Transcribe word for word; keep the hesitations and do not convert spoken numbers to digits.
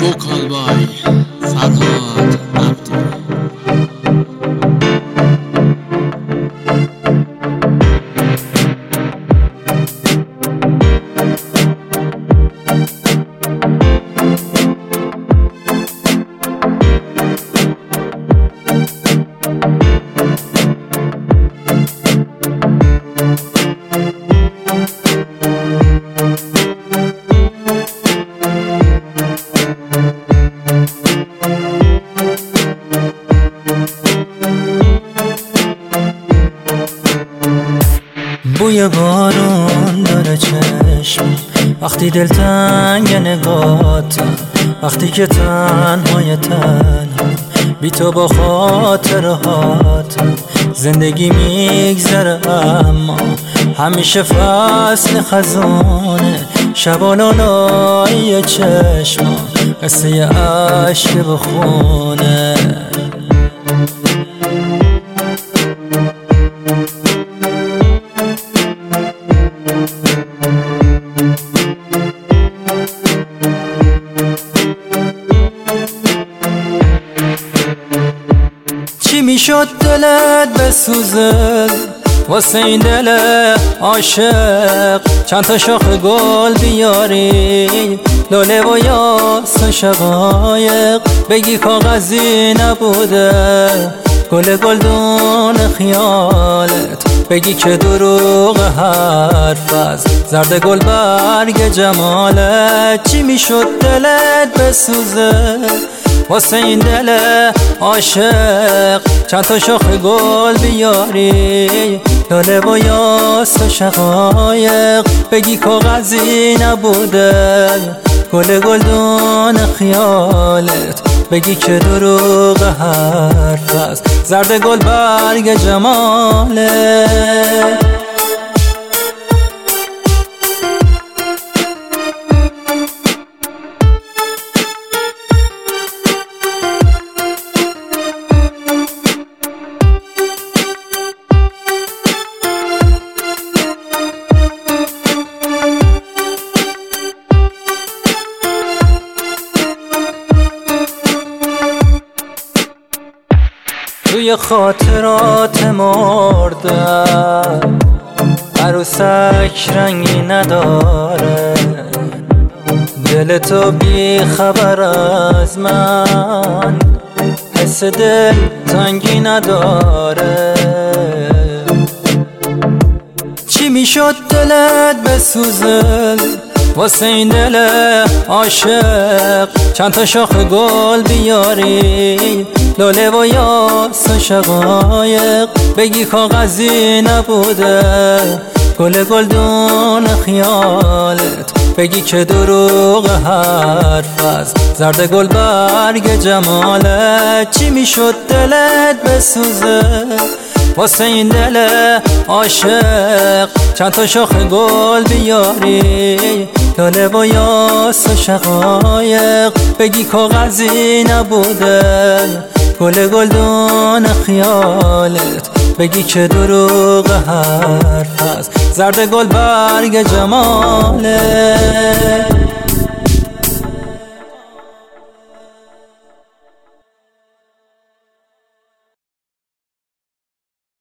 vocal by Farhad Abdi. بوی بارون داره چشم وقتی دلتنگ نگاتم، وقتی که تنهای تنها بی تو با خاطرهاتم. زندگی میگذره اما همیشه فصل خزانه، شبا لالای چشم قصه عشق بخونه. چی میشد دلت بسوزه واسه این دل عاشق؟ چند تا شاخ گل بیاری، لاله و یاس و شقایق، بگی کاغذی نبوده گل گلدون خیالت، بگی که دروغ حرف از زرد گل برگ جمالت. چی میشد دلت بسوزه واسه این دل عاشق؟ چند تا شاخ گل بیاری، لاله و یاس و شقایق، بگی کاغذی نبوده گل گلدون خیالت، بگی که دروغ حرف است زرد گل برگ جمالت. توی خاطرات مردم عروسک رنگی نداره، دل تو بی خبر از من حس دل تنگی نداره. چی میشد دلت بسوزه واسه این دل عاشق؟ چند تا شاخ گل بیاری، لاله و یاس و شقایق، بگی کاغذی نبوده گل گلدون خیالت، بگی که دروغ حرف است زرد گل برگ جمالت. چی میشد دلت بسوزه واسه این دل عاشق؟ چند تا شاخ گل بیاری، لاله و یاس و شقایق، بگی کاغذی نبوده گل گلدون خیالت، بگی که دروغ حرف است زرد گل برگ جمالت.